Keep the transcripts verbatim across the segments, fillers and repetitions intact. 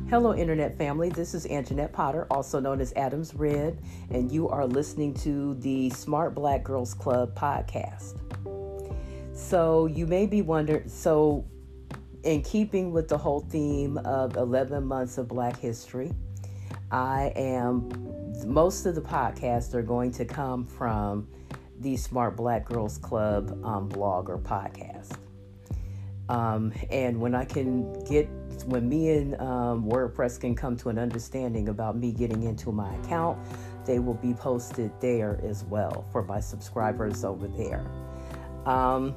Hello, Internet family. This is Anjanette Potter, also known as Adams Red, and you are listening to the Smart Black Girls Club podcast. So you may be wondering, so in keeping with the whole theme of eleven months of Black history, I am, most of the podcasts are going to come from the Smart Black Girls Club um, blog or podcast. Um, and when I can get, when me and um, WordPress can come to an understanding about me getting into my account, they will be posted there as well for my subscribers over there. Um,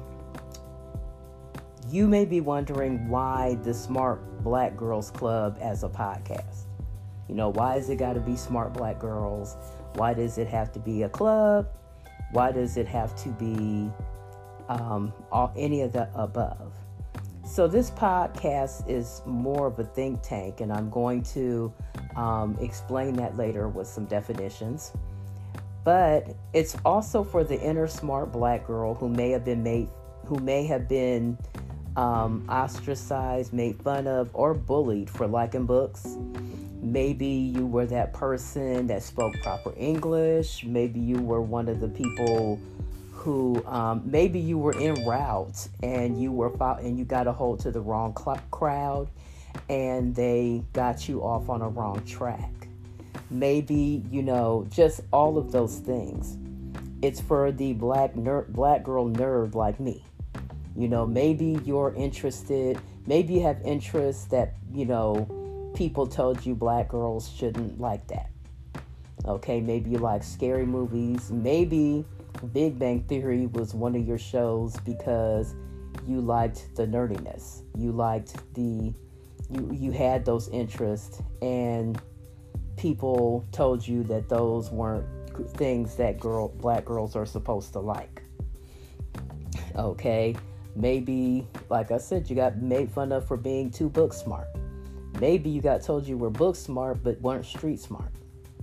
you may be wondering why the Smart Black Girls Club as a podcast. You know, why has it got to be Smart Black Girls? Why does it have to be a club? Why does it have to be um, all, any of the above? So this podcast is more of a think tank, and I'm going to um, explain that later with some definitions. But it's also for the inner smart Black girl who may have been made, who may have been um, ostracized, made fun of, or bullied for liking books. Maybe you were that person that spoke proper English. Maybe you were one of the people who um, maybe you were en route and you were and you got a hold to the wrong cl- crowd and they got you off on a wrong track. Maybe, you know, just all of those things. It's for the black ner- black girl nerd like me. You know, maybe you're interested, maybe you have interests that, you know, people told you black girls shouldn't like that. Okay, maybe you like scary movies. Maybe Big Bang Theory was one of your shows because you liked the nerdiness. You liked the, you, you had those interests, and people told you that those weren't things that girl, black girls are supposed to like. Okay, maybe, like I said, you got made fun of for being too book smart. Maybe you got told you were book smart but weren't street smart.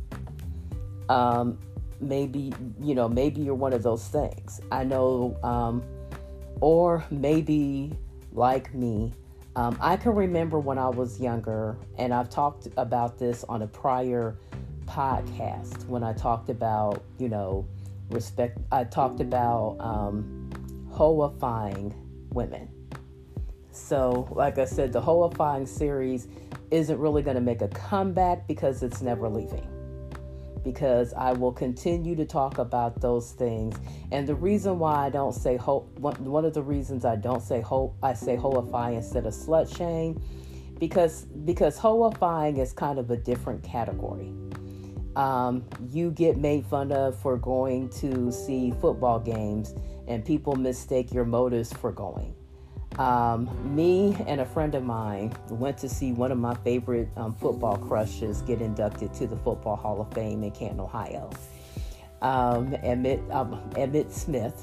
Um, maybe, you know, maybe you're one of those things. I know, um, or maybe like me, um, I can remember when I was younger, and I've talked about this on a prior podcast when I talked about, you know, respect. I talked about um, hoifying women. So, like I said, the hoifying series isn't really going to make a comeback because it's never leaving. Because I will continue to talk about those things. And the reason why I don't say ho, one, one of the reasons I don't say ho, I say hoify instead of slut shame, because because hoifying is kind of a different category. Um, you get made fun of for going to see football games, and people mistake your motives for going. Um, me and a friend of mine went to see one of my favorite um, football crushes get inducted to the Football Hall of Fame in Canton, Ohio. Um, Emmett, um, Emmett Smith.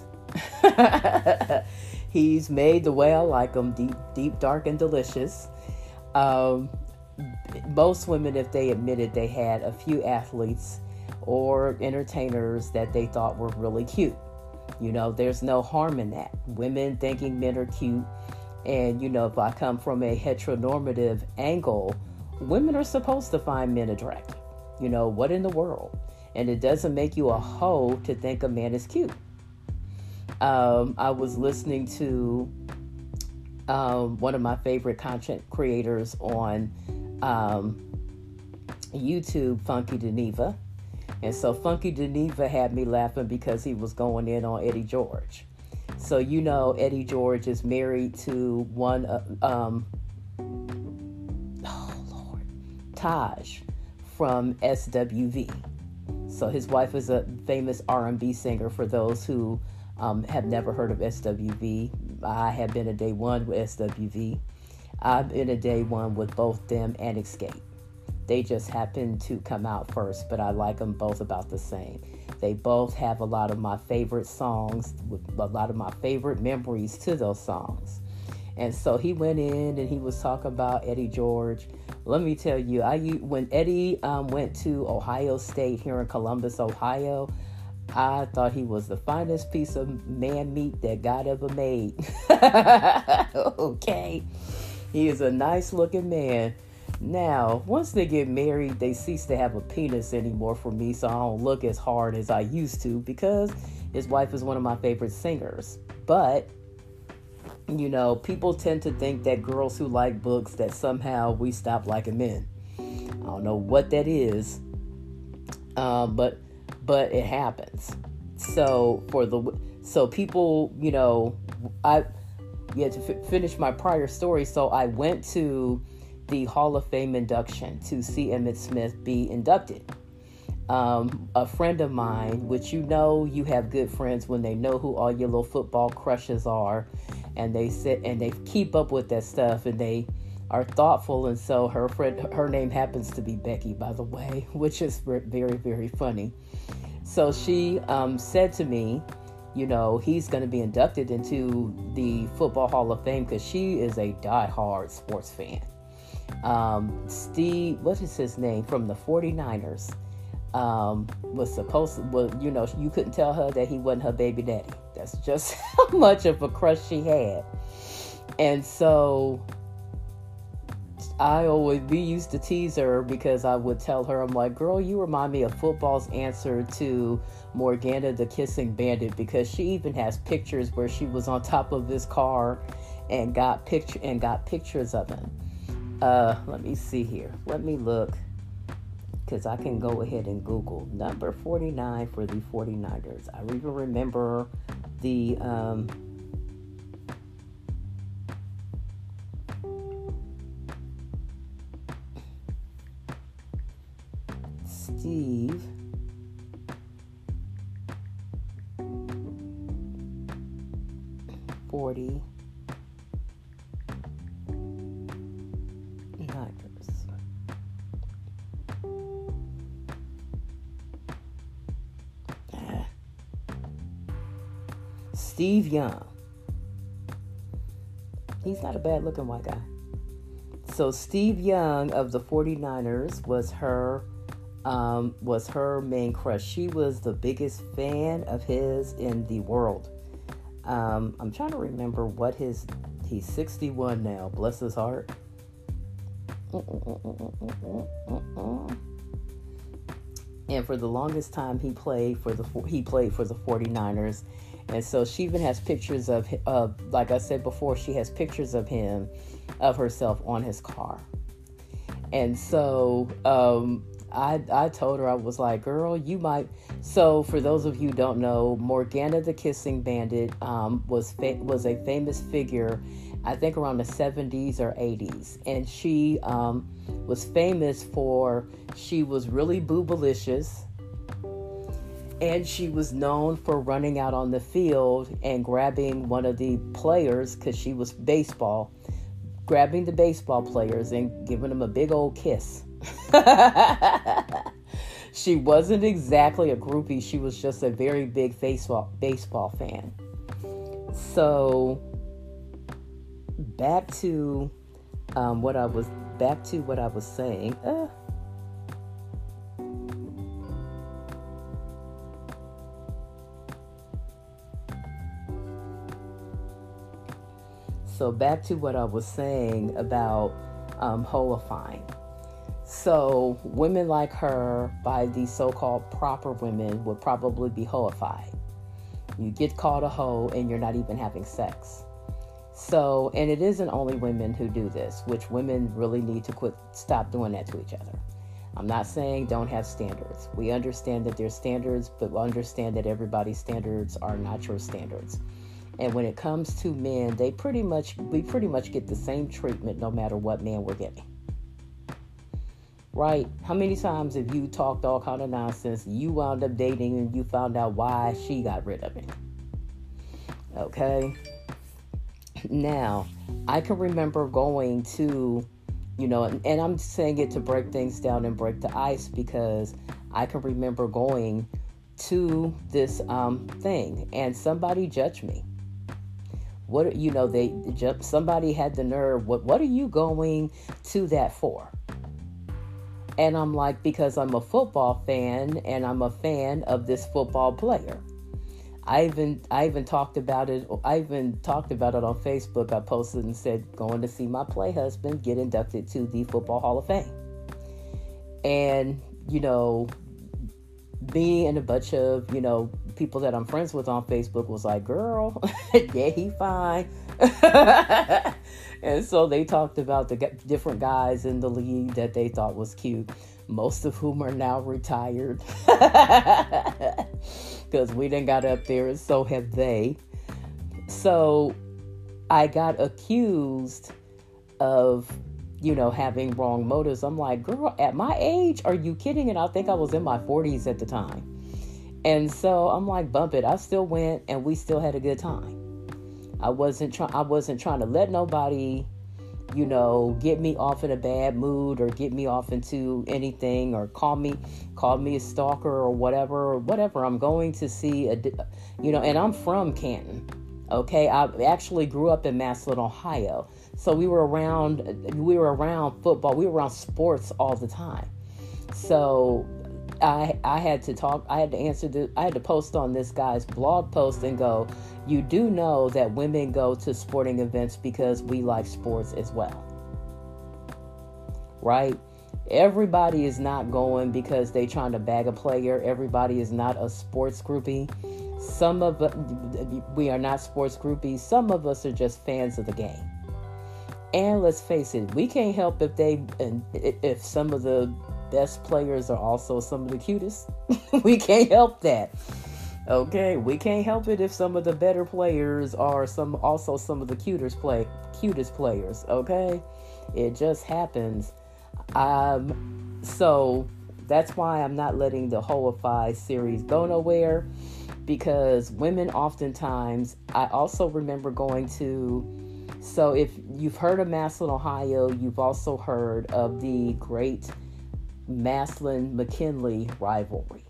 He's made the way I like him, deep, deep, dark, and delicious. Um, most women, if they admitted they had a few athletes or entertainers that they thought were really cute. You know, there's no harm in that. Women thinking men are cute. And, you know, if I come from a heteronormative angle, women are supposed to find men attractive. You know, what in the world? And it doesn't make you a hoe to think a man is cute. Um, I was listening to um, one of my favorite content creators on um, YouTube, Funky Geneva. And so Funky Geneva had me laughing because he was going in on Eddie George. So, you know, Eddie George is married to one, uh, um, oh, Lord, Taj from S W V. So his wife is a famous R and B singer for those who um, have never heard of S W V. I have been a day one with S W V. I've been a day one with both them and Escape. They just happen to come out first, but I like them both about the same. They both have a lot of my favorite songs, with a lot of my favorite memories to those songs. And so he went in and he was talking about Eddie George. Let me tell you, I when Eddie um, went to Ohio State here in Columbus, Ohio, I thought he was the finest piece of man meat that God ever made. Okay. He is a nice looking man. Now, once they get married, they cease to have a penis anymore for me, so I don't look as hard as I used to because his wife is one of my favorite singers. But, you know, people tend to think that girls who like books, that somehow we stop liking men. I don't know what that is, um, but but it happens. So for the so people, you know, I yeah to f- finish my prior story. So I went to the Hall of Fame induction to see Emmitt Smith be inducted. Um, a friend of mine, which you know, you have good friends when they know who all your little football crushes are, and they sit and they keep up with that stuff, and they are thoughtful. And so her friend, her name happens to be Becky, by the way, which is very, very funny. So she um, said to me, you know, he's going to be inducted into the Football Hall of Fame because she is a diehard sports fan. Um, Steve, what is his name, from the forty-niners, um, was supposed to, well, you know, you couldn't tell her that he wasn't her baby daddy. That's just how much of a crush she had. And so I always, we used to tease her because I would tell her, I'm like, girl, you remind me of football's answer to Morgana the Kissing Bandit, because she even has pictures where she was on top of this car and got picture and got pictures of him. Uh, let me see here. Let me look, because I can go ahead and Google number forty-nine for the forty-niners. I even remember the um, Steve forty. Steve Young. He's not a bad looking white guy. So Steve Young of the forty-niners was her um, was her main crush. She was the biggest fan of his in the world. Um, I'm trying to remember what his, he's sixty-one now, bless his heart. And for the longest time he played for the he played for the forty-niners. And so she even has pictures of, of, like I said before, she has pictures of him, of herself on his car. And so um, I I told her, I was like, girl, you might. So for those of you who don't know, Morgana the Kissing Bandit um, was fa- was a famous figure, I think around the seventies or eighties. And she um, was famous for, she was really boobalicious. And she was known for running out on the field and grabbing one of the players, because she was baseball, grabbing the baseball players and giving them a big old kiss. She wasn't exactly a groupie. She was just a very big baseball, baseball fan. So back to um, what I was back to what I was saying. Uh, So back to what I was saying about um, hoifying. So women like her, by the so-called proper women, would probably be hoified. You get called a hoe and you're not even having sex. So, and it isn't only women who do this, which women really need to quit, stop doing that to each other. I'm not saying don't have standards. We understand that there's standards, but we understand that everybody's standards are not your standards. And when it comes to men, they pretty much, we pretty much get the same treatment no matter what man we're getting. Right? How many times have you talked all kind of nonsense, you wound up dating and you found out why she got rid of it? Okay? Now, I can remember going to, you know, and, and I'm saying it to break things down and break the ice, because I can remember going to this um, thing and somebody judged me. What, you know, they somebody had the nerve. What, what are you going to that for? And I'm like, because I'm a football fan and I'm a fan of this football player. I even I even talked about it. I even talked about it on Facebook. I posted and said, going to see my play husband get inducted to the Football Hall of Fame. And, you know, me and a bunch of, you know, people that I'm friends with on Facebook was like, girl, yeah, he fine. And so they talked about the different guys in the league that they thought was cute, most of whom are now retired. Because we done got up there and so have they. So I got accused of, you know, having wrong motives. I'm like, girl, at my age, are you kidding? And I think I was in my forties at the time. And so I'm like, bump it. I still went and we still had a good time. I wasn't trying, I wasn't trying to let nobody, you know, get me off in a bad mood or get me off into anything or call me, call me a stalker or whatever, or whatever. I'm going to see a, you know, and I'm from Canton. Okay. I actually grew up in Massillon, Ohio. So we were around, we were around football. We were around sports all the time. So I I had to talk, I had to answer, the, I had to post on this guy's blog post and go, you do know that women go to sporting events because we like sports as well. Right? Everybody is not going because they trying to bag a player. Everybody is not a sports groupie. Some of us, we are not sports groupies. Some of us are just fans of the game. And let's face it, we can't help if they, if some of the best players are also some of the cutest. We can't help that. Okay, we can't help it if some of the better players are some also some of the cutest play cutest players. Okay, it just happens. Um, so that's why I'm not letting the Hoify series go nowhere, because women oftentimes, I also remember going to. So if you've heard of Massillon, Ohio, you've also heard of the great Massillon-McKinley rivalry.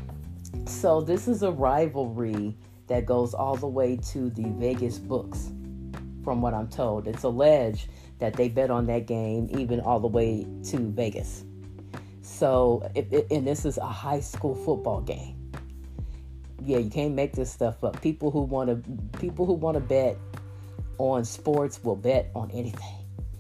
So this is a rivalry that goes all the way to the Vegas books, from what I'm told. It's alleged that they bet on that game even all the way to Vegas. So, it, it, and this is a high school football game. Yeah, you can't make this stuff up. People who want to, people who want to bet on sports will bet on anything.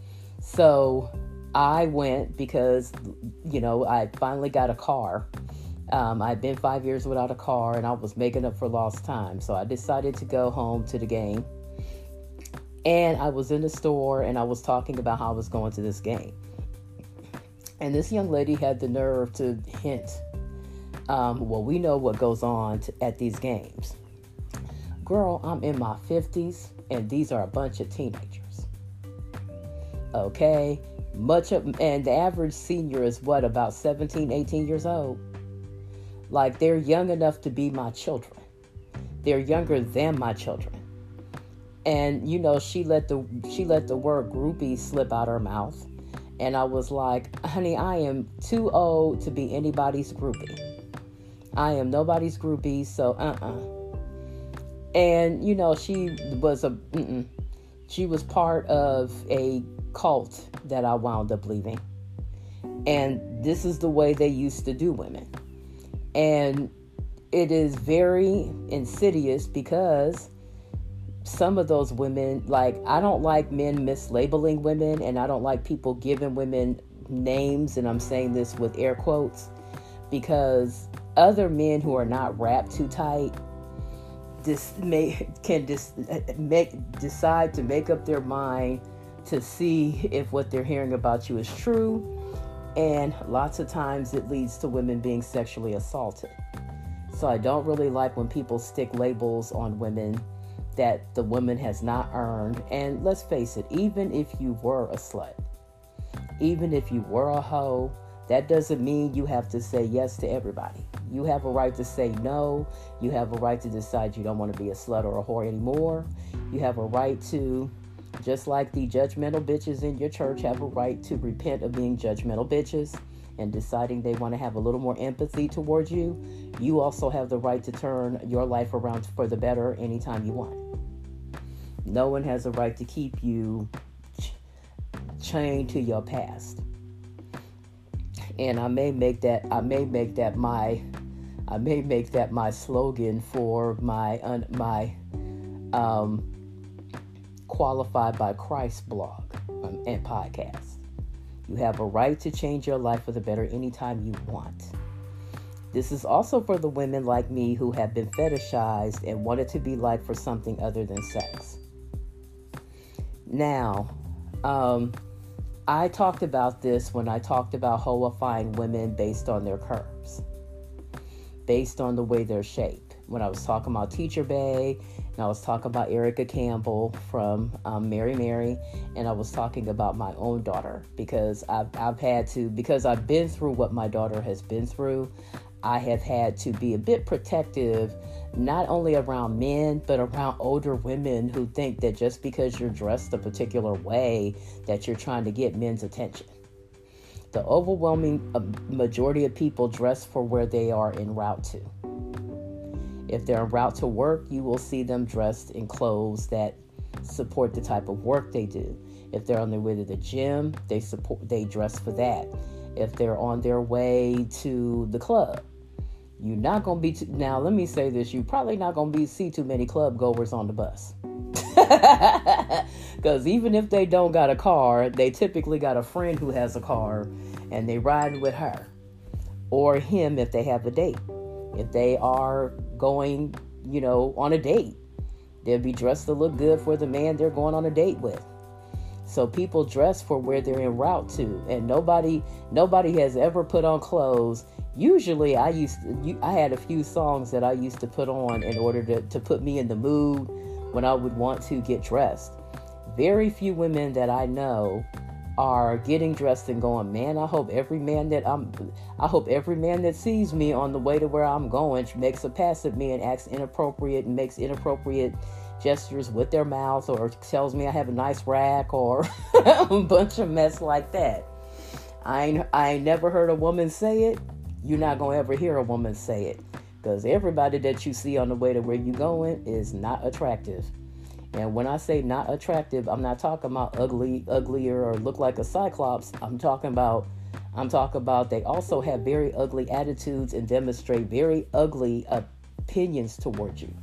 So I went because, you know, I finally got a car. Um, I'd been five years without a car and I was making up for lost time. So I decided to go home to the game. And I was in the store and I was talking about how I was going to this game. And this young lady had the nerve to hint, um, well, we know what goes on to, at these games. Girl, I'm in my fifties and these are a bunch of teenagers. Okay. Much of, and the average senior is what, about seventeen, eighteen years old? Like, they're young enough to be my children. They're younger than my children. And, you know, she let the, she let the word groupie slip out her mouth. And I was like, honey, I am too old to be anybody's groupie. I am nobody's groupie. So, uh-uh. And, you know, she was a, mm-mm. she was part of a cult that I wound up leaving. And this is the way they used to do women. And it is very insidious because some of those women, like, I don't like men mislabeling women, and I don't like people giving women names, and I'm saying this with air quotes, because other men who are not wrapped too tight This may can dis, make decide to make up their mind to see if what they're hearing about you is true, and lots of times it leads to women being sexually assaulted. So I don't really like when people stick labels on women that the woman has not earned. And let's face it, even if you were a slut, even if you were a hoe, that doesn't mean you have to say yes to everybody. You have a right to say no. You have a right to decide you don't want to be a slut or a whore anymore. You have a right to, just like the judgmental bitches in your church have a right to repent of being judgmental bitches and deciding they want to have a little more empathy towards you. You also have the right to turn your life around for the better anytime you want. No one has a right to keep you ch- chained to your past. And I may make that, I may make that my, I may make that my slogan for my un, my um, Qualified by Christ blog um, and podcast. You have a right to change your life for the better anytime you want. This is also for the women like me who have been fetishized and wanted to be liked for something other than sex. Now, um, I talked about this when I talked about hoifying women based on their curves, based on the way they're shaped. When I was talking about Teacher Bay, and I was talking about Erica Campbell from um, Mary Mary, and I was talking about my own daughter, because I've, I've had to, because I've been through what my daughter has been through, I have had to be a bit protective, not only around men, but around older women who think that just because you're dressed a particular way, that you're trying to get men's attention. The overwhelming majority of people dress for where they are en route to. If they're en route to work, you will see them dressed in clothes that support the type of work they do. If they're on their way to the gym, they support, they dress for that. If they're on their way to the club, you're not going to be, too, now let me say this, you're probably not going to be see too many club goers on the bus. Because even if they don't got a car, they typically got a friend who has a car and they ride with her or him if they have a date. If they are going, you know, on a date, they'll be dressed to look good for the man they're going on a date with. So people dress for where they're en route to, and nobody nobody has ever put on clothes. Usually I used to, I had a few songs that I used to put on in order to, to put me in the mood when I would want to get dressed. Very few women that I know are getting dressed and going, man, I hope every man that I'm, I hope every man that sees me on the way to where I'm going makes a pass at me and acts inappropriate and makes inappropriate gestures with their mouth or tells me I have a nice rack or a bunch of mess like that. I ain't, I ain't never heard a woman say it. You're not going to ever hear a woman say it, because everybody that you see on the way to where you're going is not attractive. And when I say not attractive, I'm not talking about ugly, uglier or look like a cyclops. I'm talking about, I'm talking about they also have very ugly attitudes and demonstrate very ugly opinions towards you.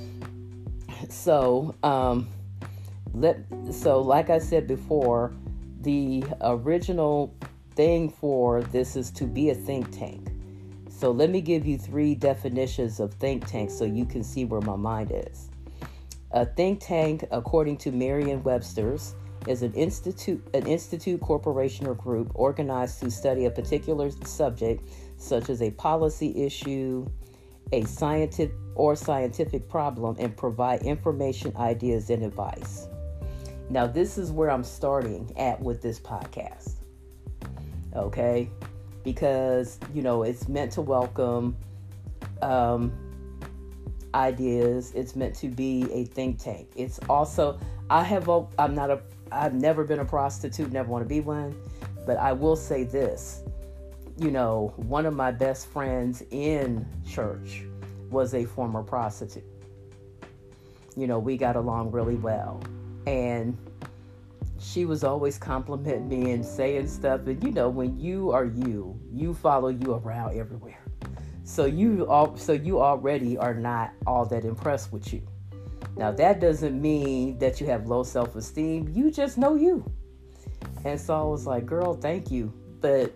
So, um, let, so like I said before, the original thing for this is to be a think tank. So let me give you three definitions of think tank so you can see where my mind is. A think tank, according to Merriam-Webster's, is an institute, an institute, corporation, or group organized to study a particular subject, such as a policy issue, a scientific or scientific problem, and provide information, ideas, and advice. Now, this is where I'm starting at with this podcast. Okay? Because, you know, it's meant to welcome um, ideas. It's meant to be a think tank. It's also, I have, a, I'm not a, I've never been a prostitute, never want to be one, but I will say this. You know, one of my best friends in church was a former prostitute. You know, we got along really well. And she was always complimenting me and saying stuff. And, you know, when you are you, you follow you around everywhere. So you all, so you already are not all that impressed with you. Now, that doesn't mean that you have low self-esteem. You just know you. And so I was like, girl, thank you. But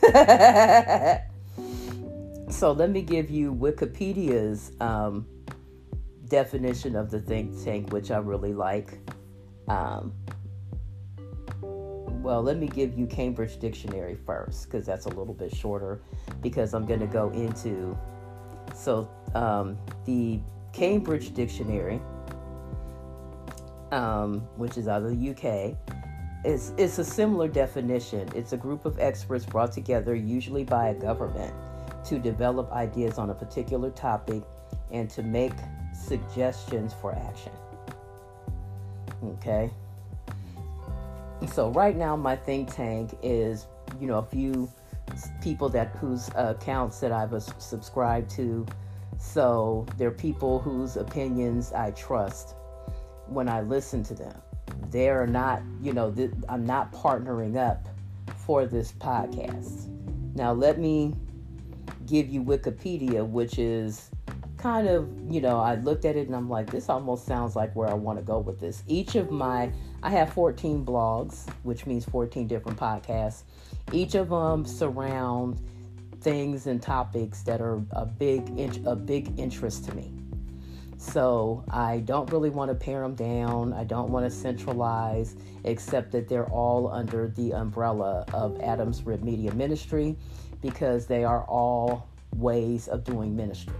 so let me give you Wikipedia's um, definition of the think tank, which I really like. Um, well, let me give you Cambridge Dictionary first, because that's a little bit shorter, because I'm going to go into, so um, the Cambridge Dictionary, um, which is out of the U K, It's, it's a similar definition. It's a group of experts brought together, usually by a government, to develop ideas on a particular topic and to make suggestions for action. Okay? So right now, my think tank is, you know, a few people that whose uh, accounts that I've uh, subscribed to. So they're people whose opinions I trust when I listen to them. They're not, you know, th- I'm not partnering up for this podcast. Now, let me give you Wikipedia, which is kind of, you know, I looked at it and I'm like, this almost sounds like where I want to go with this. Each of my, I have fourteen blogs, which means fourteen different podcasts. Each of them surround things and topics that are a big, a big interest to me. So I don't really want to pare them down. I don't want to centralize, except that they're all under the umbrella of Adams Rib Media Ministry, because they are all ways of doing ministry.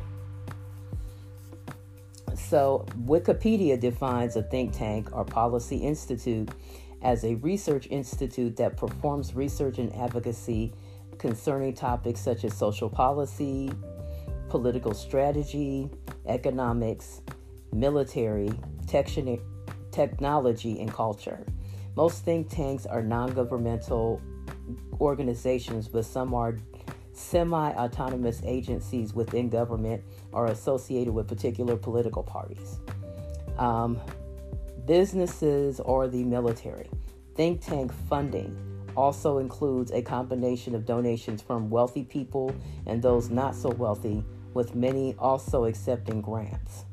So Wikipedia defines a think tank or policy institute as a research institute that performs research and advocacy concerning topics such as social policy, political strategy, economics, military, texti- technology, and culture. Most think tanks are non-governmental organizations, but some are semi-autonomous agencies within government or associated with particular political parties. Um, businesses or the military. Think tank funding also includes a combination of donations from wealthy people and those not so wealthy, with many also accepting grants.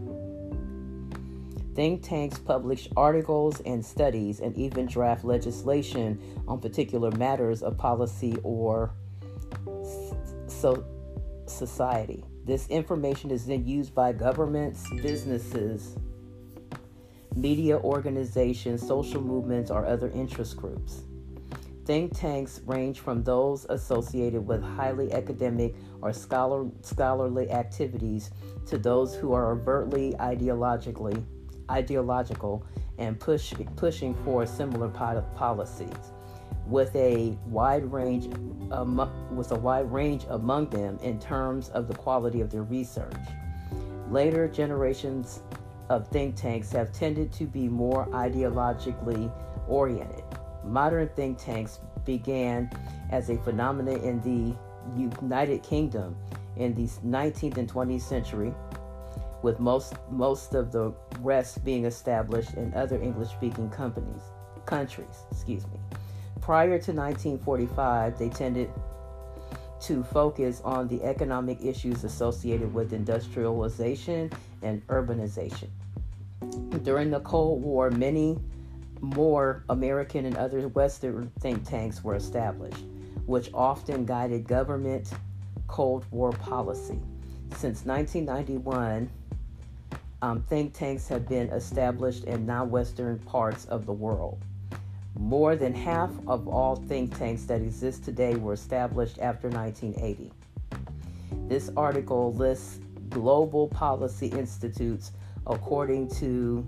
Think tanks publish articles and studies and even draft legislation on particular matters of policy or so society. This information is then used by governments, businesses, media organizations, social movements, or other interest groups. Think tanks range from those associated with highly academic or scholar, scholarly activities to those who are overtly ideologically ideological and push, pushing for similar policies, with a wide range um, with a wide range among them in terms of the quality of their research. Later generations of think tanks have tended to be more ideologically oriented. Modern think tanks began as a phenomenon in the United Kingdom in the nineteenth and twentieth century, with most most of the rest being established in other English-speaking companies countries. Excuse me. Prior to nineteen forty-five, they tended to focus on the economic issues associated with industrialization and urbanization. During the Cold War, many more American and other Western think tanks were established, which often guided government Cold War policy. Since nineteen ninety-one, um, think tanks have been established in non-Western parts of the world. More than half of all think tanks that exist today were established after nineteen eighty. This article lists global policy institutes according to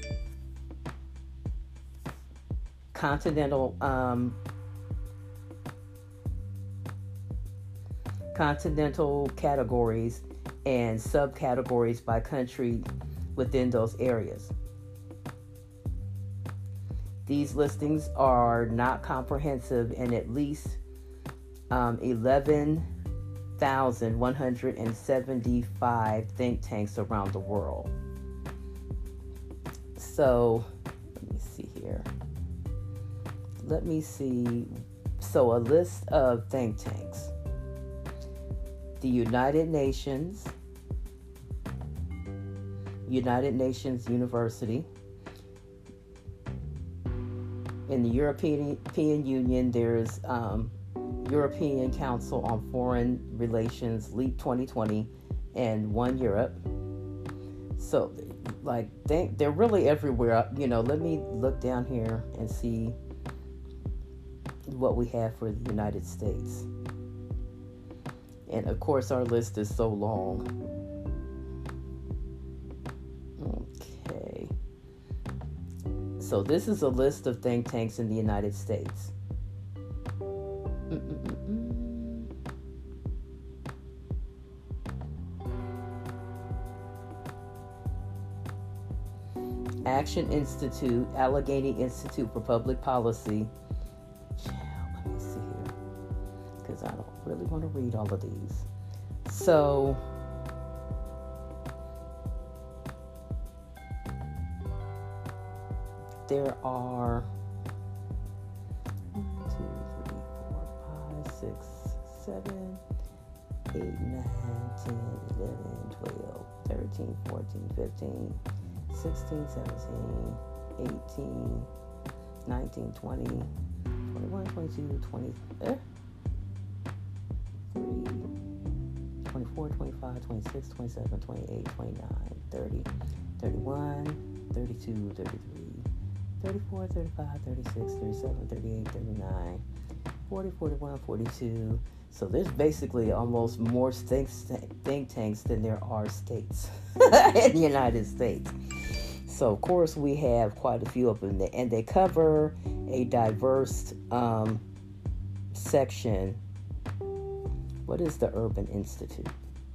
continental um, continental categories and subcategories by country within those areas. These listings are not comprehensive, and at least um, eleven thousand one hundred seventy-five think tanks around the world. So, let me see here. Let me see. So, a list of think tanks. The United Nations, United Nations University. In the European, European Union, there's um, European Council on Foreign Relations, LEAP twenty twenty, and One Europe. So, like, they, they're really everywhere. You know, let me look down here and see what we have for the United States. And, of course, our list is so long. Okay. So this is a list of think tanks in the United States. Mm-mm-mm-mm. Action Institute, Allegheny Institute for Public Policy. Let me see here, because I don't really want to read all of these. So, there are one, two, three, four, five, six, seven, eight, nine, ten, eleven, twelve, thirteen, fourteen, fifteen, sixteen, seventeen, eighteen, nineteen, twenty, twenty-one, twenty-two, twenty, eh? twenty-four, twenty-five, twenty-six, twenty-seven, twenty-eight, twenty-nine, thirty, thirty-one, thirty-two, thirty-three, thirty-four, thirty-five, thirty-six, thirty-seven, thirty-eight, thirty-nine, forty, forty-one, forty-two. So there's basically almost more think, think tanks than there are states in the United States. So, of course, we have quite a few of them, and they cover a diverse um, section. What is the Urban Institute?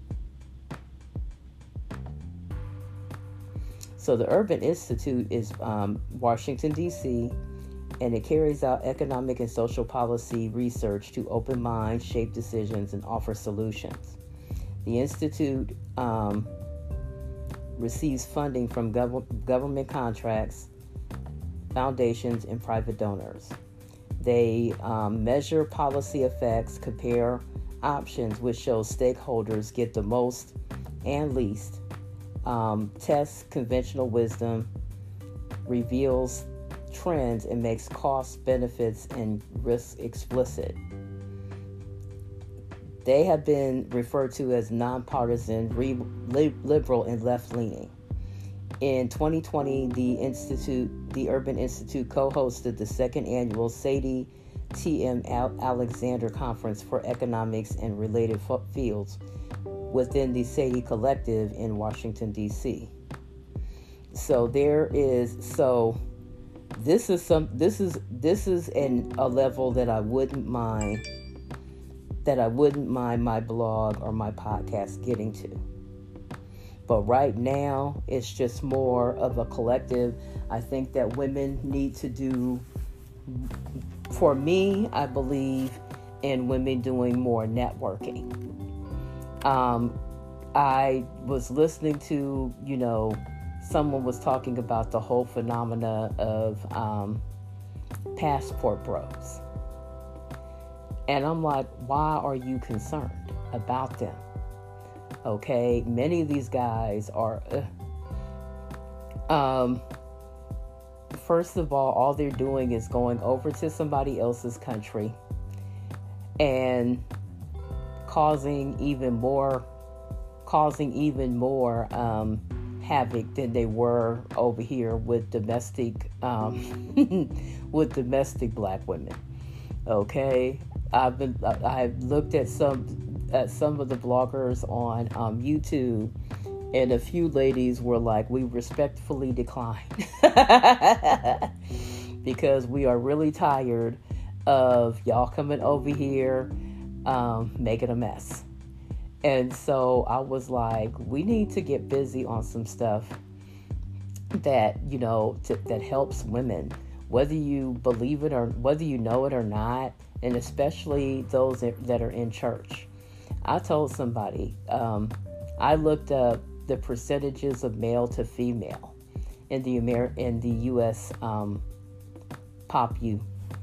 So the Urban Institute is um, Washington, D C, and it carries out economic and social policy research to open minds, shape decisions, and offer solutions. The Institute um, receives funding from gov- government contracts, foundations, and private donors. They um, measure policy effects, compare options, which shows stakeholders get the most and least, um, tests conventional wisdom, reveals trends, and makes costs, benefits, and risks explicit. They have been referred to as nonpartisan, re- liberal, and left-leaning. In twenty twenty, the Institute, the Urban Institute, co-hosted the second annual Sadie T M Alexander Conference for Economics and Related Fields within the Sadie Collective in Washington, D C. So there is so this is some this is this is an a level that I wouldn't mind that I wouldn't mind my blog or my podcast getting to. But right now, it's just more of a collective. I think that women need to do, for me, I believe in women doing more networking. Um, I was listening to, you know, someone was talking about the whole phenomena of um, passport bros. And I'm like, why are you concerned about them? Okay, many of these guys are, uh, um, first of all, all they're doing is going over to somebody else's country and causing even more, causing even more um, havoc than they were over here with domestic, um, with domestic black women. Okay, I've been, I've looked at some. At some of the bloggers on um, YouTube, and a few ladies were like, we respectfully decline because we are really tired of y'all coming over here um, making a mess. And so I was like, we need to get busy on some stuff that, you know, to, that helps women, whether you believe it or whether you know it or not, and especially those that are in church. I told somebody, um, I looked up the percentages of male to female in the Amer- in the U S um, popu-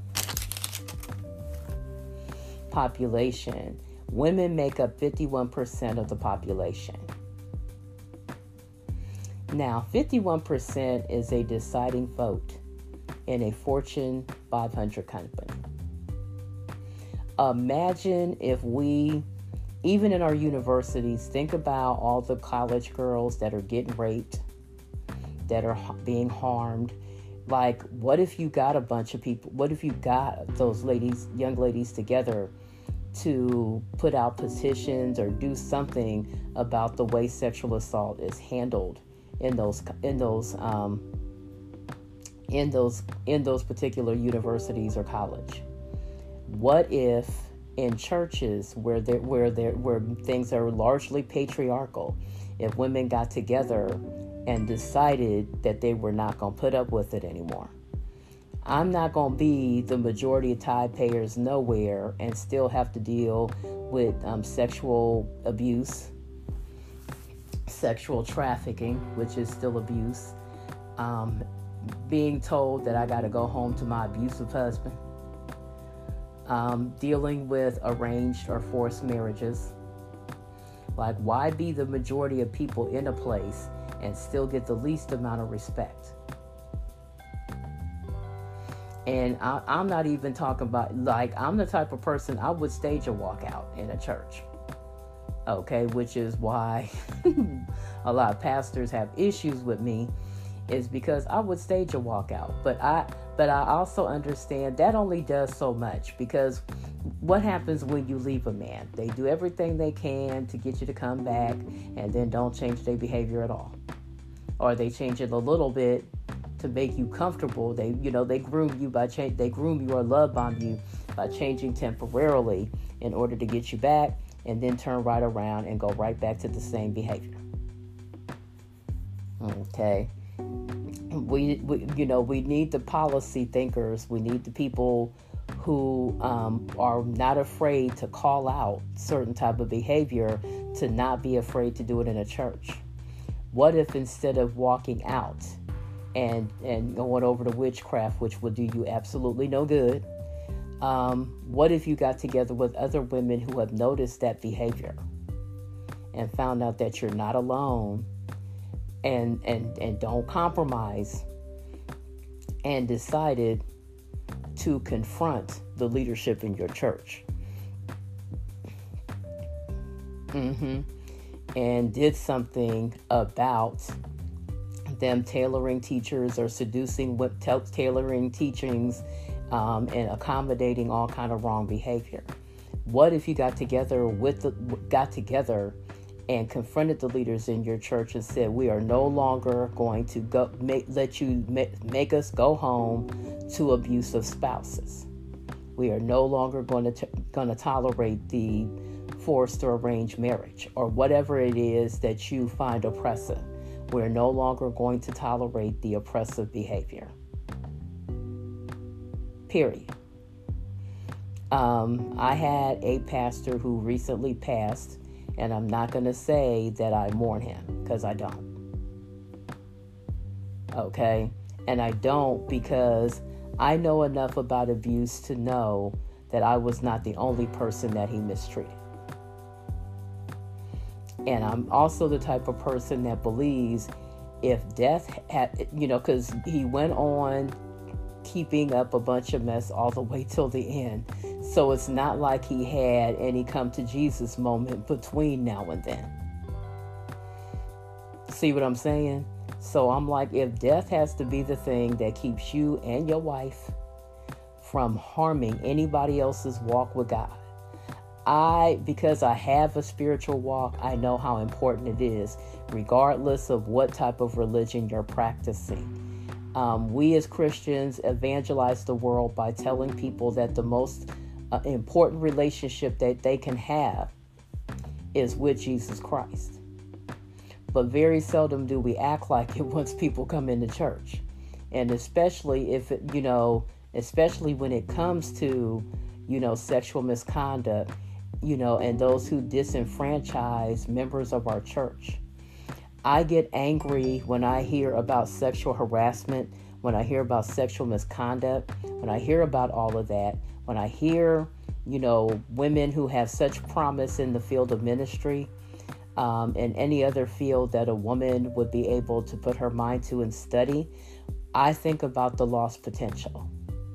population. Women make up fifty-one percent of the population. Now, fifty-one percent is a deciding vote in a Fortune five hundred company. Imagine if we, even in our universities, think about all the college girls that are getting raped, that are being harmed. Like, what if you got a bunch of people, what if you got those ladies, young ladies together to put out petitions or do something about the way sexual assault is handled in those, in those, um, in those, in those particular universities or college? What if in churches where there, where there, where things are largely patriarchal, if women got together and decided that they were not going to put up with it anymore? I'm not going to be the majority of tithe payers nowhere and still have to deal with um, sexual abuse, sexual trafficking, which is still abuse, um, being told that I got to go home to my abusive husband. Um, dealing with arranged or forced marriages, Like, why be the majority of people in a place and still get the least amount of respect? And I, I'm not even talking about, like, I'm the type of person, I would stage a walkout in a church. Okay, which is why a lot of pastors have issues with me, is because I would stage a walkout. But I, but I also understand that only does so much, because what happens when you leave a man? They do everything they can to get you to come back, and then don't change their behavior at all. Or they change it a little bit to make you comfortable. They, you know, they groom you by change. They groom you or love bomb you by changing temporarily in order to get you back, and then turn right around and go right back to the same behavior. Okay. We, we you know, we need the policy thinkers. We need the people who um, are not afraid to call out certain type of behavior, to not be afraid to do it in a church. What if instead of walking out and and going over to witchcraft, which will do you absolutely no good, um, what if you got together with other women who have noticed that behavior and found out that you're not alone, and and and don't compromise, and decided to confront the leadership in your church, mm-hmm. and did something about them tailoring teachers or seducing what t- tailoring teachings um, and accommodating all kind of wrong behavior? What if you got together with the got together and confronted the leaders in your church and said, we are no longer going to go make, let you make, make us go home to abusive spouses. We are no longer going to t- going to tolerate the forced or arranged marriage, or whatever it is that you find oppressive. We're no longer going to tolerate the oppressive behavior. Period. Um, I had a pastor who recently passed, and I'm not going to say that I mourn him, because I don't. Okay? And I don't because I know enough about abuse to know that I was not the only person that he mistreated. And I'm also the type of person that believes if death had, you know, because he went on keeping up a bunch of mess all the way till the end. So it's not like he had any come to Jesus moment between now and then. See what I'm saying? So I'm like, if death has to be the thing that keeps you and your wife from harming anybody else's walk with God, I, because I have a spiritual walk, I know how important it is, regardless of what type of religion you're practicing. Um, we as Christians evangelize the world by telling people that the most uh, important relationship that they can have is with Jesus Christ. But very seldom do we act like it once people come into church. And especially if, it, you know, especially when it comes to, you know, sexual misconduct, you know, and those who disenfranchise members of our church. I get angry when I hear about sexual harassment, when I hear about sexual misconduct, when I hear about all of that, when I hear, you know, women who have such promise in the field of ministry, um, and any other field that a woman would be able to put her mind to and study, I think about the lost potential.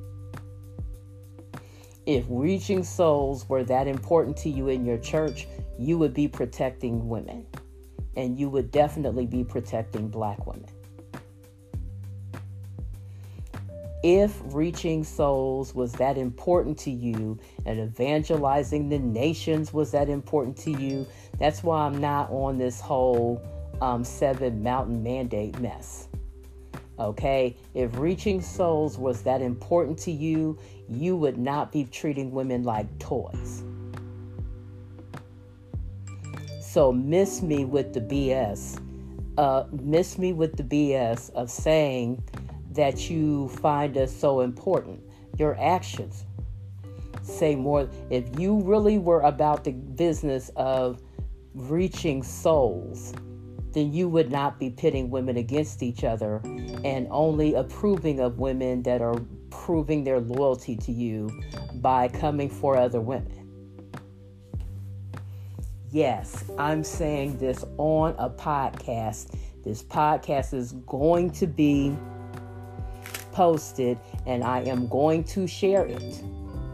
If reaching souls were that important to you in your church, you would be protecting women. And you would definitely be protecting Black women. If reaching souls was that important to you and evangelizing the nations was that important to you, that's why I'm not on this whole um, seven mountain mandate mess. Okay? If reaching souls was that important to you, you would not be treating women like toys. So miss me with the B S. Uh, miss me with the B S of saying that you find us so important. Your actions say more. If you really were about the business of reaching souls, then you would not be pitting women against each other and only approving of women that are proving their loyalty to you by coming for other women. Yes, I'm saying this on a podcast. This podcast is going to be posted, and I am going to share it.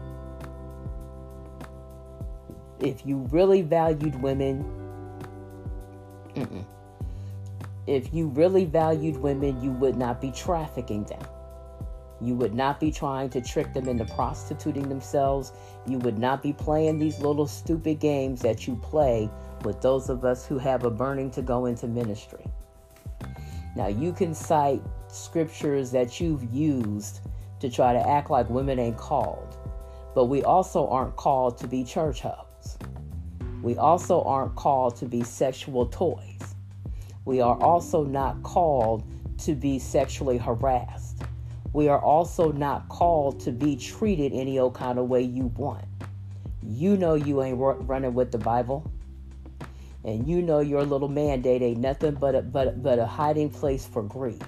If you really valued women, mm-mm. if you really valued women, you would not be trafficking them. You would not be trying to trick them into prostituting themselves. You would not be playing these little stupid games that you play with those of us who have a burning to go into ministry. Now, you can cite scriptures that you've used to try to act like women ain't called, but we also aren't called to be church hoes. We also aren't called to be sexual toys. We are also not called to be sexually harassed. We are also not called to be treated any old kind of way you want. You know you ain't running with the Bible. And you know your little mandate ain't nothing but a, but, but a hiding place for greed.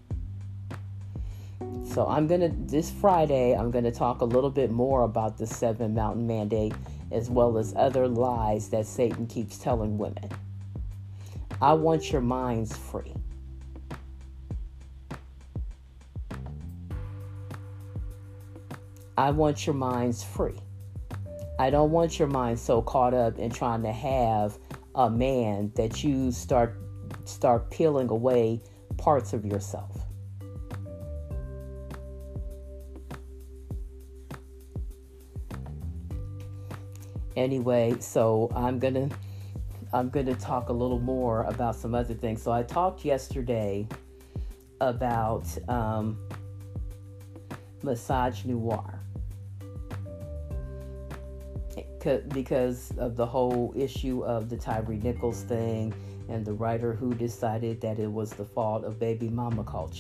So I'm going to, this Friday, I'm going to talk a little bit more about the seven mountain mandate, as well as other lies that Satan keeps telling women. I want your minds free. I want your minds free. I don't want your mind so caught up in trying to have a man that you start start peeling away parts of yourself. Anyway, so I'm gonna I'm gonna talk a little more about some other things. So I talked yesterday about um, misogynoir. Because of the whole issue of the Tyree Nichols thing and the writer who decided that it was the fault of baby mama culture.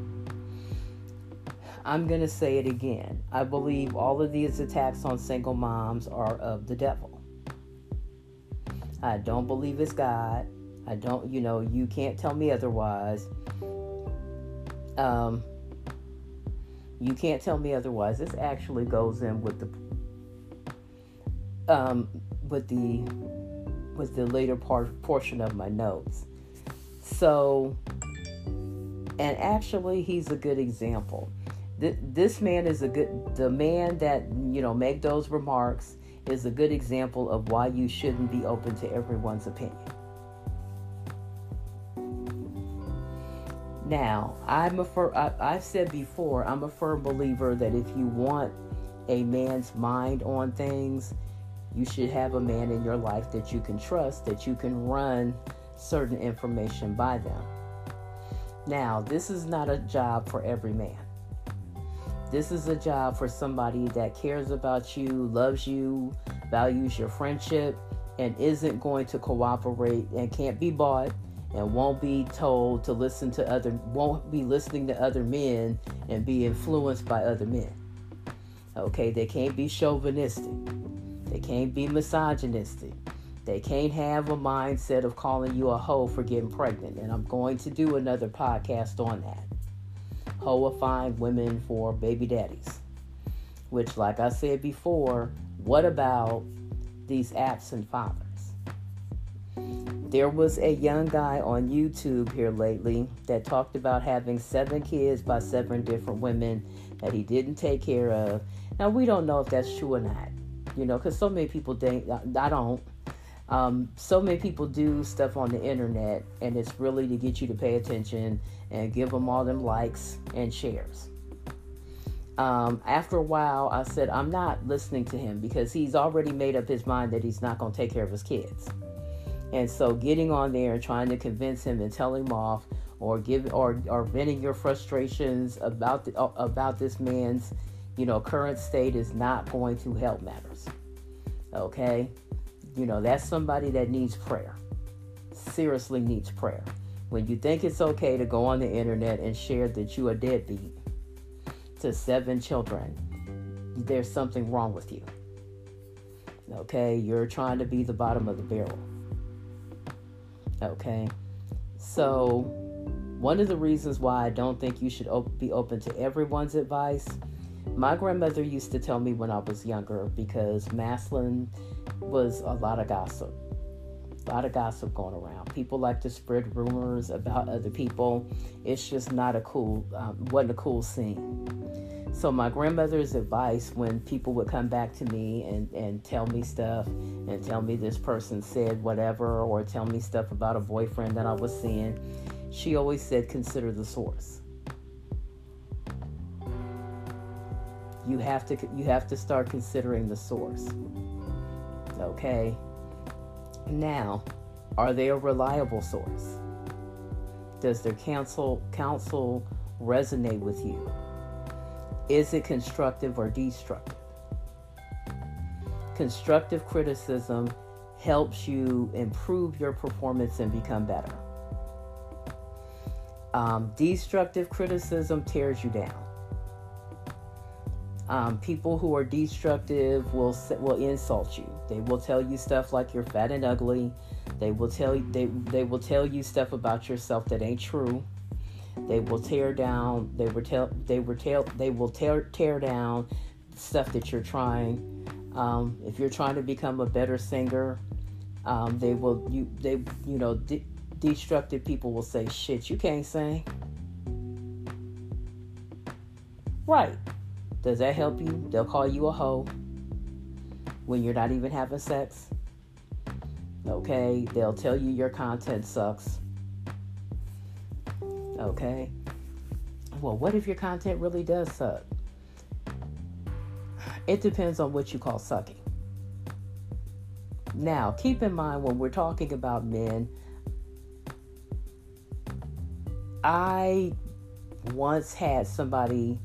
I'm going to say it again. I believe all of these attacks on single moms are of the devil. I don't believe it's God. I don't, you know, you can't tell me otherwise. Um, you can't tell me otherwise. This actually goes in with the Um, with the with the later part portion of my notes. So, and actually, he's a good example. Th- this man is a good. The man that you know make those remarks is a good example of why you shouldn't be open to everyone's opinion. Now, I'm a fir- I, I've said before, I'm a firm believer that if you want a man's mind on things, you should have a man in your life that you can trust, that you can run certain information by them. Now, this is not a job for every man. This is a job for somebody that cares about you, loves you, values your friendship, and isn't going to cooperate and can't be bought and won't be told to listen to other, won't be listening to other men and be influenced by other men. Okay, they can't be chauvinistic. They can't be misogynistic. They can't have a mindset of calling you a hoe for getting pregnant. And I'm going to do another podcast on that. Hoifying women for baby daddies. Which, like I said before, what about these absent fathers? There was a young guy on YouTube here lately that talked about having seven kids by seven different women that he didn't take care of. Now, we don't know if that's true or not. You know, because so many people think, I don't. Um, so many people do stuff on the internet, and it's really to get you to pay attention and give them all them likes and shares. Um, after a while, I said, I'm not listening to him because he's already made up his mind that he's not going to take care of his kids. And so getting on there and trying to convince him and tell him off or give or, or venting your frustrations about the, about this man's you know, current state is not going to help matters. Okay? You know, that's somebody that needs prayer. Seriously needs prayer. When you think it's okay to go on the internet and share that you are deadbeat to seven children, there's something wrong with you. Okay? You're trying to be the bottom of the barrel. Okay? So, one of the reasons why I don't think you should op- be open to everyone's advice. My grandmother used to tell me when I was younger, because Maslin was a lot of gossip. A lot of gossip going around. People like to spread rumors about other people. It's just not a cool, um, wasn't a cool scene. So my grandmother's advice when people would come back to me and, and tell me stuff and tell me this person said whatever, or tell me stuff about a boyfriend that I was seeing, she always said, consider the source. You have to you have to start considering the source. Okay? Now, are they a reliable source? Does their counsel counsel resonate with you? Is it constructive or destructive? Constructive criticism helps you improve your performance and become better. Um, destructive criticism tears you down. Um, people who are destructive will will insult you. They will tell you stuff like you're fat and ugly. They will tell you they they will tell you stuff about yourself that ain't true. They will tear down. They will tell. They will tell. They will tear tear down stuff that you're trying. Um, if you're trying to become a better singer, um, they will. You they you know de- destructive people will say, "Shit, you can't sing." Right? Does that help you? They'll call you a hoe when you're not even having sex. Okay? They'll tell you your content sucks. Okay? Well, what if your content really does suck? It depends on what you call sucking. Now, keep in mind when we're talking about men, I once had somebody,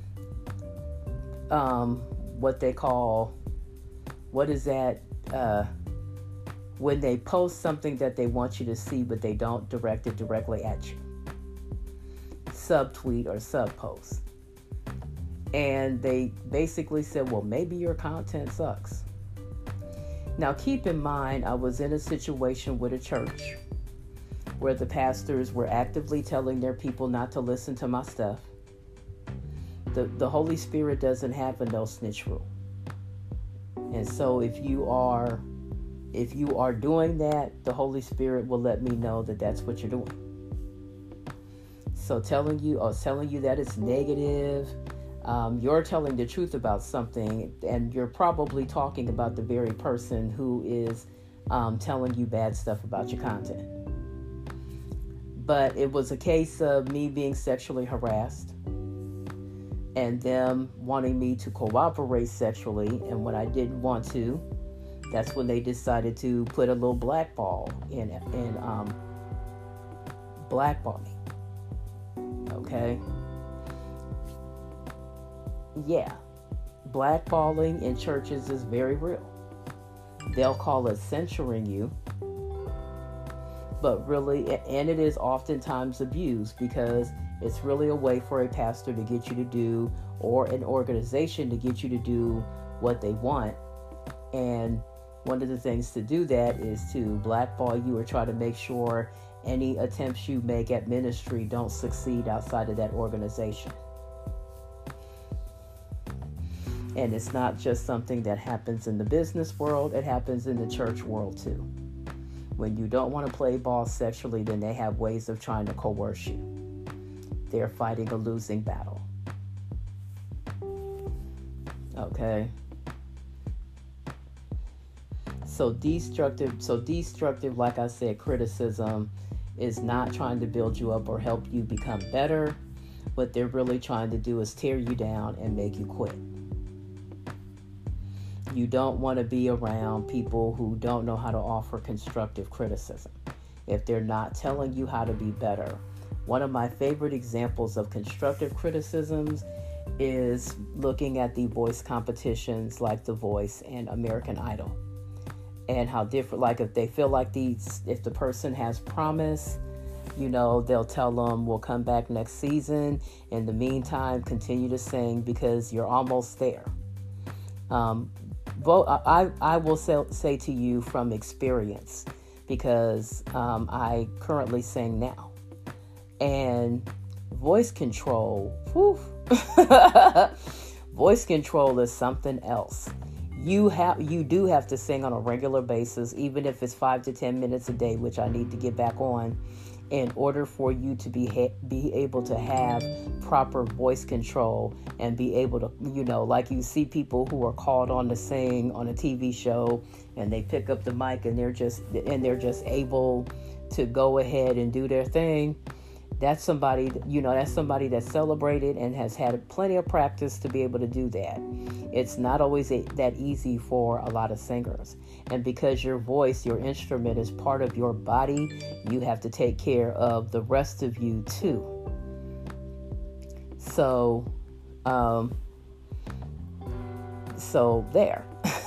um, what they call, what is that, uh, when they post something that they want you to see, but they don't direct it directly at you. Subtweet or sub-post. And they basically said, well, maybe your content sucks. Now, keep in mind, I was in a situation with a church where the pastors were actively telling their people not to listen to my stuff. The, the Holy Spirit doesn't have a no snitch rule. And so if you are if you are doing that, the Holy Spirit will let me know that that's what you're doing. So telling you or telling you that it's negative, um, you're telling the truth about something, and you're probably talking about the very person who is um, telling you bad stuff about your content. But it was a case of me being sexually harassed and them wanting me to cooperate sexually. And when I didn't want to, that's when they decided to put a little blackball in in um, blackball me. Okay? Yeah. Blackballing in churches is very real. They'll call it censoring you. But really, and it is oftentimes abused because it's really a way for a pastor to get you to do, or an organization to get you to do what they want. And one of the things to do that is to blackball you or try to make sure any attempts you make at ministry don't succeed outside of that organization. And it's not just something that happens in the business world, it happens in the church world too. When you don't want to play ball sexually, then they have ways of trying to coerce you. They're fighting a losing battle. Okay? So destructive, so destructive, like I said, criticism is not trying to build you up or help you become better. What they're really trying to do is tear you down and make you quit. You don't want to be around people who don't know how to offer constructive criticism if they're not telling you how to be better. One of my favorite examples of constructive criticisms is looking at the voice competitions like The Voice and American Idol, and how different, like if they feel like these, if the person has promise, you know, they'll tell them, we'll come back next season. In the meantime, continue to sing because you're almost there. Um, But I, I will say, say to you from experience, because um, I currently sing now. And voice control, whew, voice control is something else. you have you do have to sing on a regular basis, even if it's five to ten minutes a day, which I need to get back on, in order for you to be ha- be able to have proper voice control and be able to, you know, like you see people who are called on to sing on a T V show, and they pick up the mic and they're just and they're just able to go ahead and do their thing. That's somebody, you know, that's somebody that's celebrated and has had plenty of practice to be able to do that. It's not always a, that easy for a lot of singers. And because your voice, your instrument is part of your body, you have to take care of the rest of you too. So, um, so there.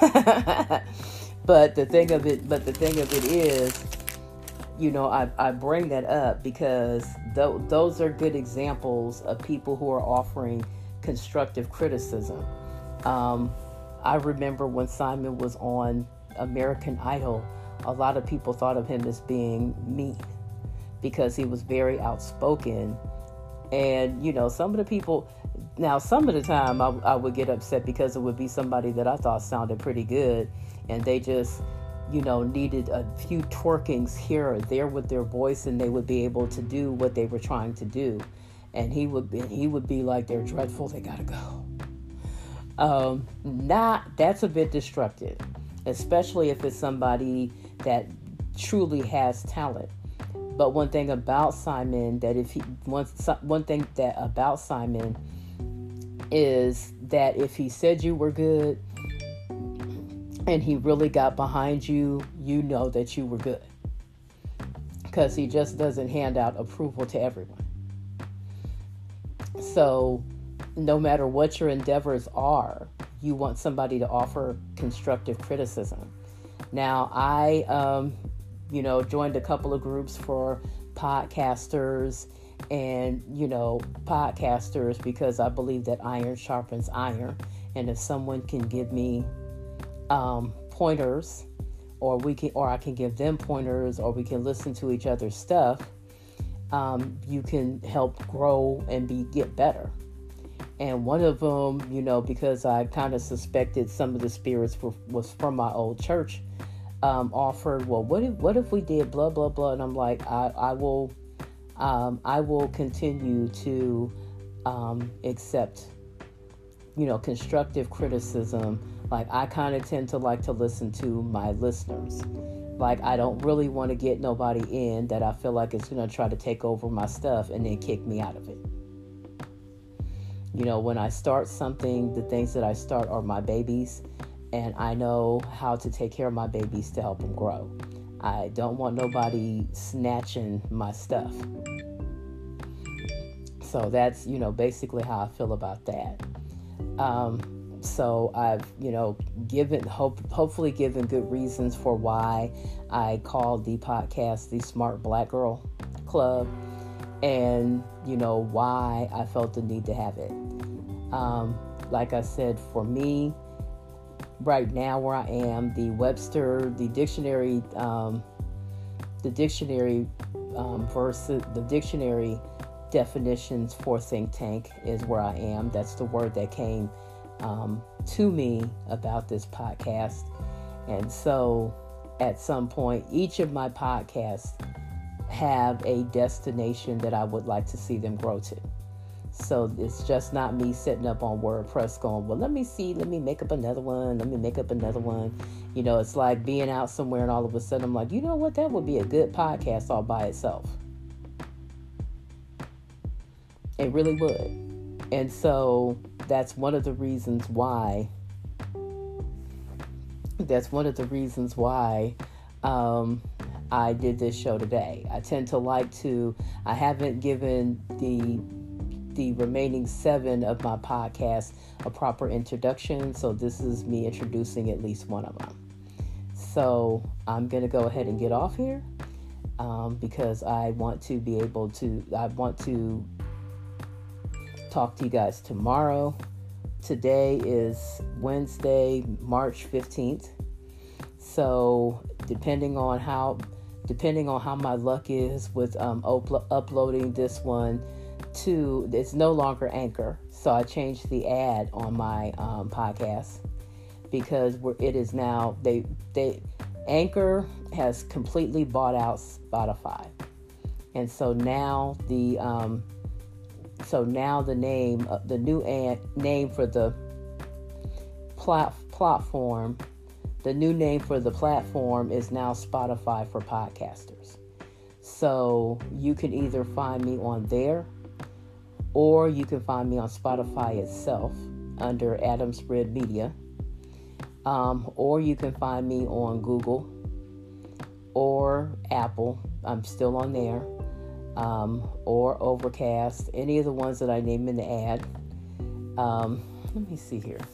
But the thing of it, but the thing of it is, you know, I, I bring that up because th- those are good examples of people who are offering constructive criticism. Um, I remember when Simon was on American Idol, a lot of people thought of him as being mean because he was very outspoken. And, you know, some of the people, now some of the time I, I would get upset because it would be somebody that I thought sounded pretty good, and they just, you know, needed a few twerkings here or there with their voice, and they would be able to do what they were trying to do. And he would be, he would be like, they're dreadful, they gotta go. Um, not, that's a bit destructive, especially if it's somebody that truly has talent. But one thing about Simon that if he one, one thing that about Simon is that if he said you were good, and he really got behind you, you know that you were good. Because he just doesn't hand out approval to everyone. So no matter what your endeavors are, you want somebody to offer constructive criticism. Now, I, um, you know, joined a couple of groups for podcasters and, you know, podcasters because I believe that iron sharpens iron. And if someone can give me Um, pointers, or we can, or I can give them pointers, or we can listen to each other's stuff. Um, you can help grow and be get better. And one of them, you know, because I kind of suspected some of the spirits were, was from my old church, um, offered, well, what if what if we did blah blah blah? And I'm like, I, I will, um, I will continue to um, accept, you know, constructive criticism. Like, I kind of tend to like to listen to my listeners. Like, I don't really want to get nobody in that I feel like is going to try to take over my stuff and then kick me out of it. You know, when I start something, the things that I start are my babies, and I know how to take care of my babies to help them grow. I don't want nobody snatching my stuff. So that's, you know, basically how I feel about that. Um, So I've, you know, given, hope, hopefully given good reasons for why I called the podcast the Smart Black Girl Club, and, you know, why I felt the need to have it. Um, like I said, for me, right now where I am, the Webster, the dictionary, um, the dictionary um, versus the dictionary definitions for think tank is where I am. That's the word that came Um, to me about this podcast. And so at some point, each of my podcasts have a destination that I would like to see them grow to. So it's just not me sitting up on WordPress going, well, let me see, let me make up another one, let me make up another one. You know, it's like being out somewhere and all of a sudden I'm like, you know what, that would be a good podcast all by itself. It really would. And so that's one of the reasons why, that's one of the reasons why um, I did this show today. I tend to like to, I haven't given the the remaining seven of my podcasts a proper introduction, so this is me introducing at least one of them. So I'm going to go ahead and get off here um, because I want to be able to, I want to talk to you guys tomorrow. Today is Wednesday, March fifteenth. So depending on how depending on how my luck is with um, uplo- uploading this one to, it's no longer Anchor. So I changed the ad on my um, podcast. because we're, it is now they they Anchor has completely bought out Spotify, and so now the um, so now the name uh, the new an- name for the plat- platform the new name for the platform is now Spotify for podcasters. So you can either find me on there, or you can find me on Spotify itself under Adams Red Media. Um, or you can find me on Google or Apple. I'm still on there. Um, or Overcast. Any of the ones that I name in the ad. Um, let me see here.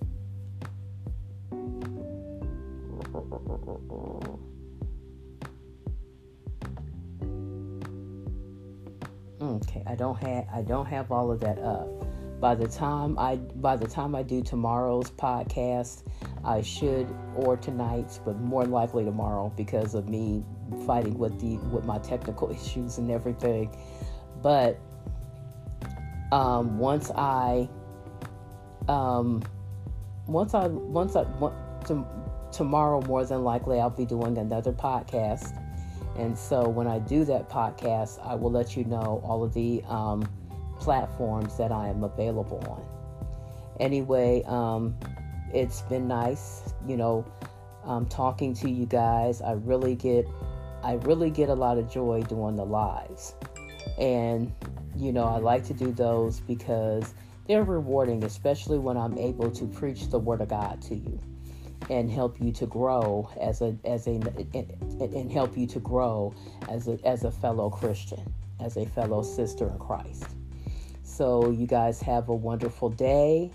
Okay, I don't have I don't have all of that up. By the time I by the time I do tomorrow's podcast, I should, or tonight's, but more likely tomorrow because of me fighting with the with my technical issues and everything. But um, once I um, once I once I want to, tomorrow more than likely I'll be doing another podcast. And so when I do that podcast, I will let you know all of the um, platforms that I am available on. Anyway, um, it's been nice, you know, um, talking to you guys. I really get, I really get a lot of joy doing the lives. And, you know, I like to do those because they're rewarding, especially when I'm able to preach the Word of God to you and help you to grow as a as a and help you to grow as a as a fellow Christian, as a fellow sister in Christ. So you guys have a wonderful day.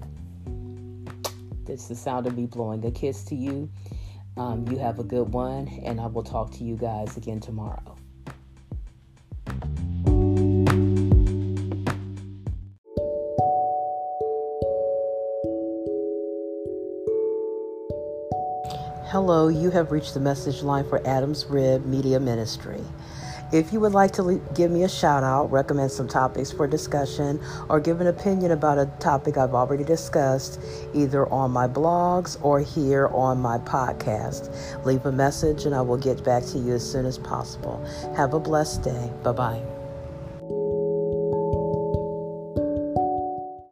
It's the sound of me blowing a kiss to you. Um, you have a good one, and I will talk to you guys again tomorrow. Hello, you have reached the message line for Adams Rib Media Ministry. If you would like to le- give me a shout out, recommend some topics for discussion, or give an opinion about a topic I've already discussed, either on my blogs or here on my podcast, leave a message and I will get back to you as soon as possible. Have a blessed day. Bye-bye.